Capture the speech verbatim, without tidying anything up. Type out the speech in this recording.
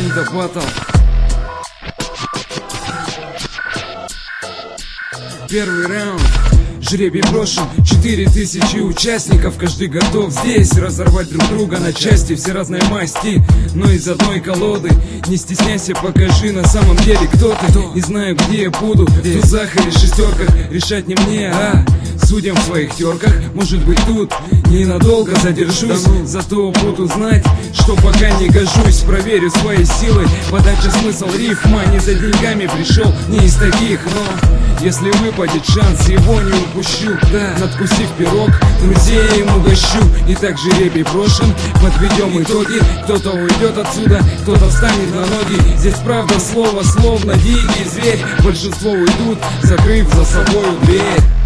Нинда Батл. Первый раунд. Жребий брошен, четыре тысячи участников. Каждый готов здесь разорвать друг друга на части. Все разные масти, но из одной колоды. Не стесняйся, покажи на самом деле, кто ты. Не знаю, где я буду, в тузах или шестерках. Решать не мне, а судям в своих терках. Может быть, тут ненадолго задержусь, зато буду знать, что пока не гожусь. Проверю свои силы, подача смысл рифма. Не за деньгами пришел, не из таких, но если выпадет шанс, его не упущу. Да, надкусив пирог, друзей им угощу. И так жребий брошен, подведем итоги. Кто-то уйдет отсюда, кто-то встанет на ноги. Здесь правда слово словно дикий зверь. Большинство уйдут, закрыв за собой дверь.